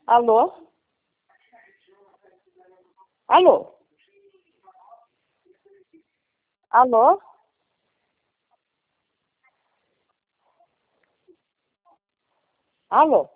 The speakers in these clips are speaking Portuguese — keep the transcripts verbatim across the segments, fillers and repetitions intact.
Alô? Alô? Alô? Alô?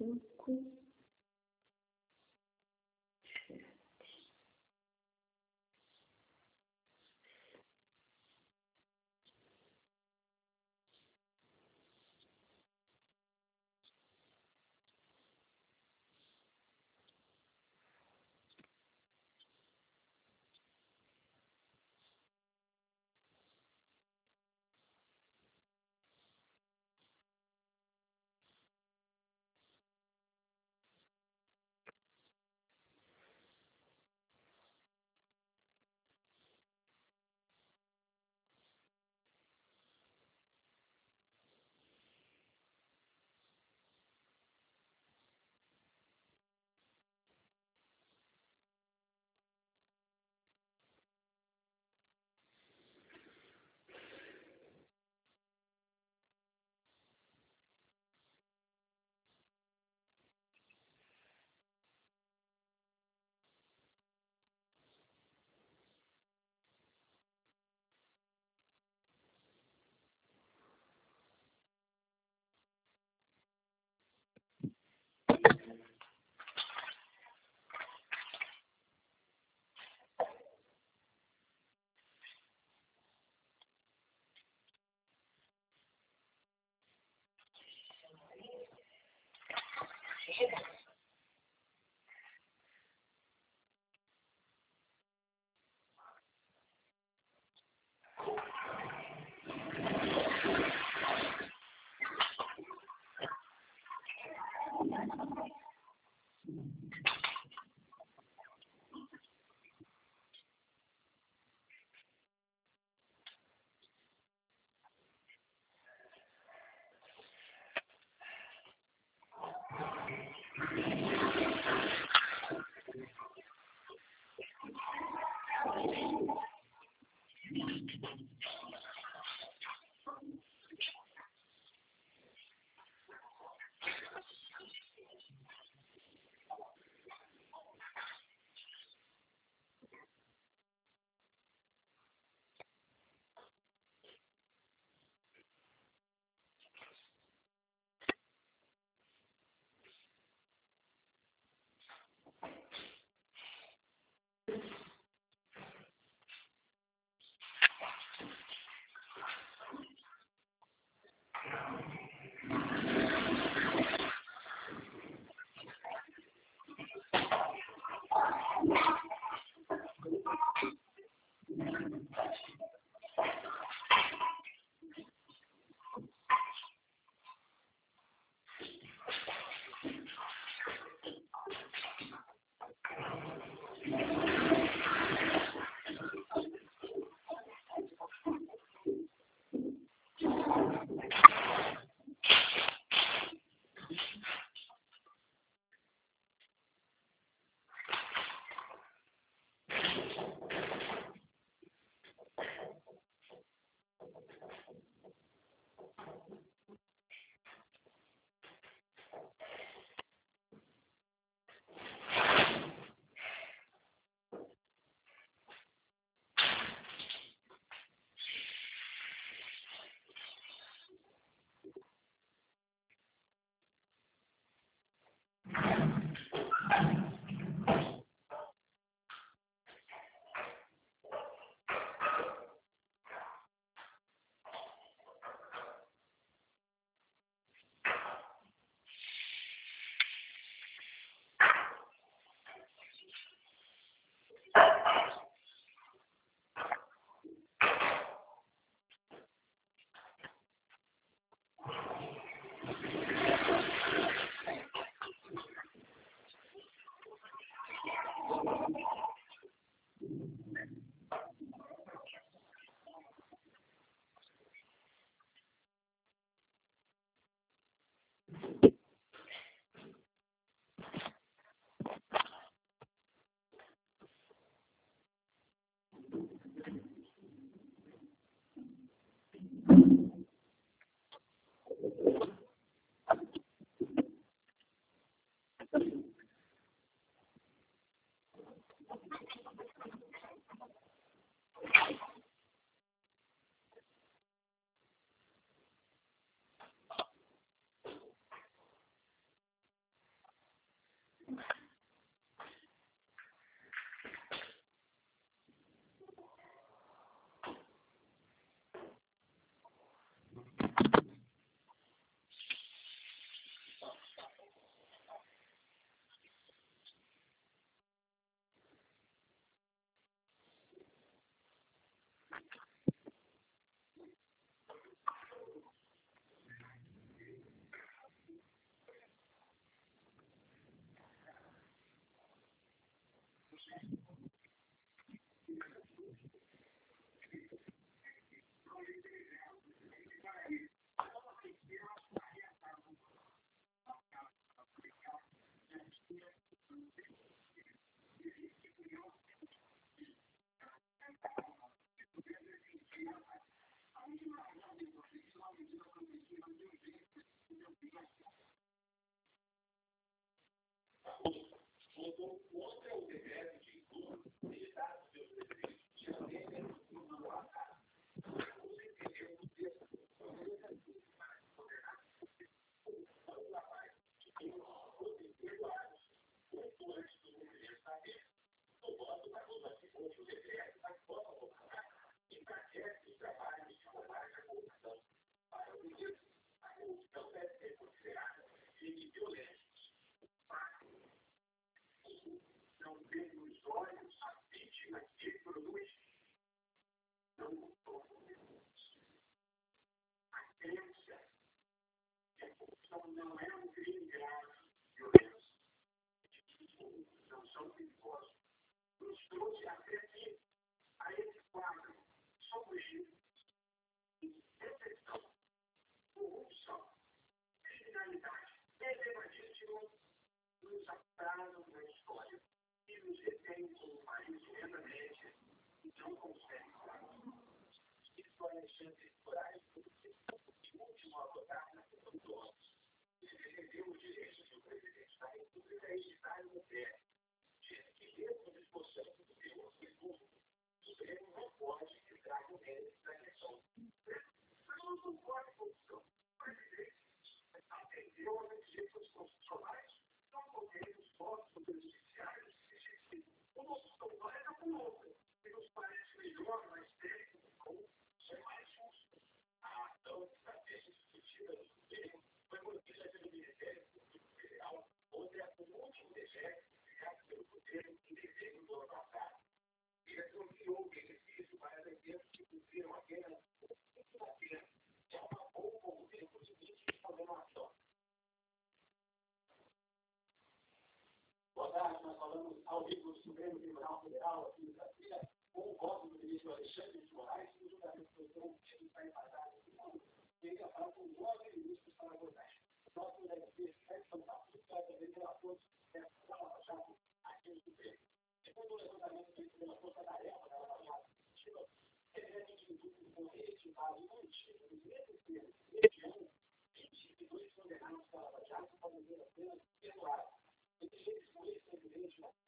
cinco, Boa tarde, nós falamos ao vivo do Supremo Tribunal Federal, aqui em Brasília, com o voto do ministro Alexandre de Moraes, que o julgamento foi prometido para empatado no segundo, e ainda faltam nove ministros para votar. O próximo deve ser Edson Patrick, que vai também relator do sucesso da Lava Jato aqui no Supremo. Segundo o levantamento feito pela Força Tarefa da Lava Jato, evidentemente indústria com reativado e mantido nos mesmos termos este ano, vinte e dois condenados pela Lava Jato podem ver apenas perdoados. Entre eles, o ex-presidente da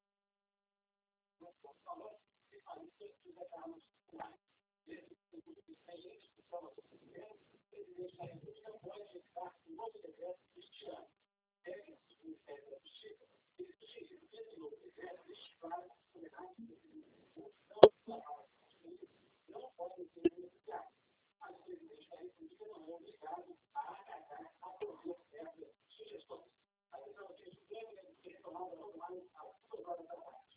falou que países que declaramos mais. Desde que o presidente que estava no Supremo, o presidente da República pode editar um novo decreto este ano. Técnicos do Ministério da Justiça, eles sugeriram que esse novo decreto deixe claro que os condenados não podem ser beneficiados. Mas o presidente da República não é obrigado a acatar a propor essas sugestões. A decisão do Supremo deve ser retomada online às duas horas da tarde.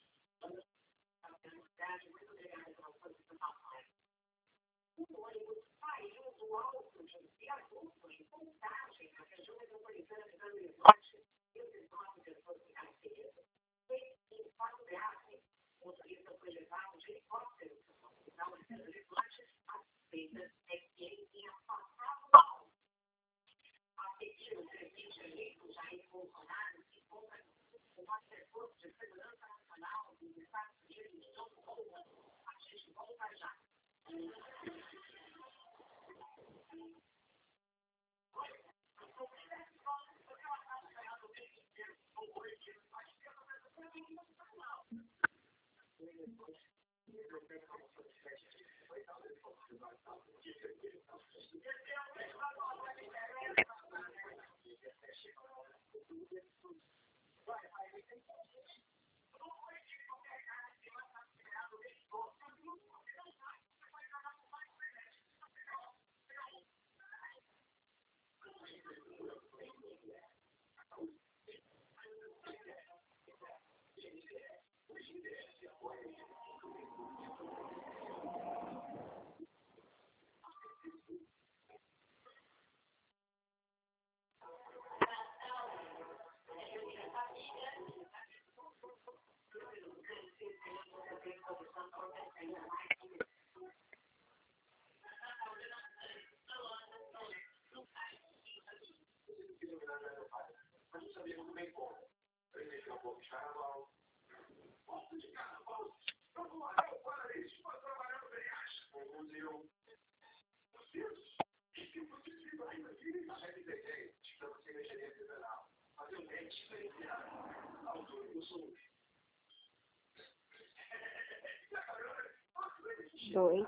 Muito obrigada pela participação. O ônibus saiu do alto de viaduto em Contagem, na região metropolitana de Belo Horizonte, e o dezenove pessoas ficaram feridas. Foi em fato grave. O motorista foi levado de helicóptero para o hospital de Belo Horizonte. A suspeita é que ele tinha passado mal. A seguir, o presidente eleito Jair Bolsonaro se encontra com o assessor de segurança nacional dos Estados Unidos, John Bolton. A gente volta já. Vamos saber muito bem como. Presidente é um pouco de carnaval. Posto de carnaval. Vamos lá, eu para isso para trabalhar no Beriache. Com o museu. Os filhos. E se você estiver ainda aqui, a gente tem que estamos sem gerência penal. Fazer um bem diferenciado. Autor do sul. Dois.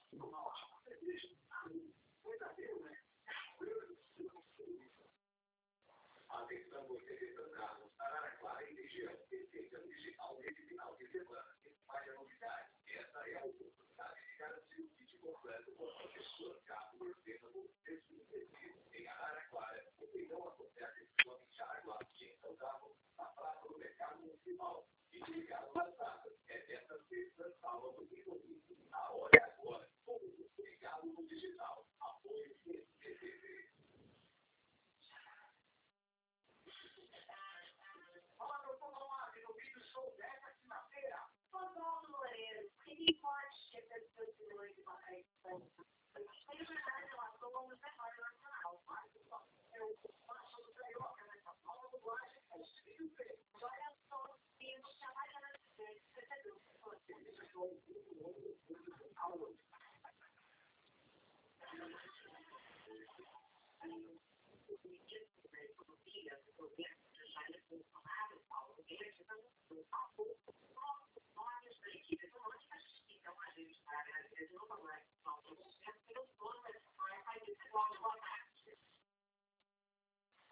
Atenção, você retornar Araraquara e região. Receita digital nesse final de semana. Espalhe a novidade. Essa é a oportunidade de garantir o kit completo com a professora Carlos Ortega por preço impedido. Em Araraquara, o feirão acontece somente a água aqui em São Paulo, na praça do mercado municipal. E ligado às datas. É desta sexta, sábado e domingo. A hora é agora. Todo ligado no digital. Apoio C C T V.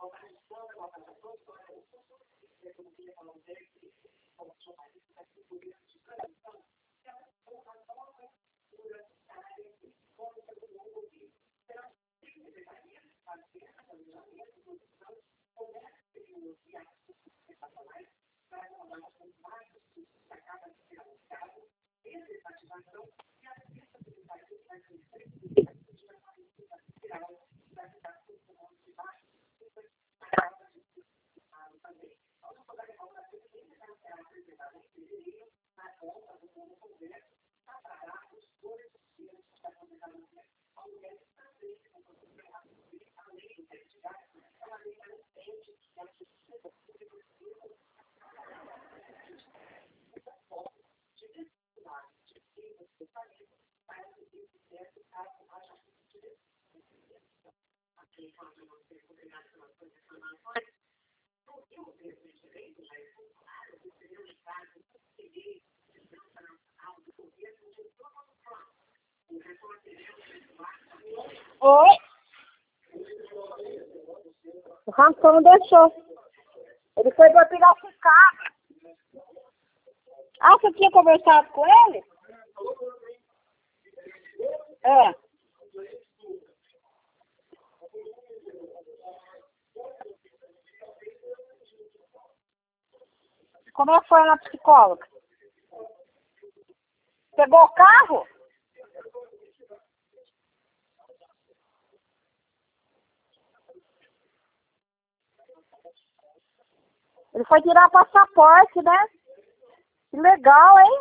Oi? O Rancão deixou. Ele foi para Piracicaba. Ah, você tinha conversado com ele? É. Como é que foi na psicóloga? Pegou o carro? Ele foi tirar passaporte, né? Que legal, hein?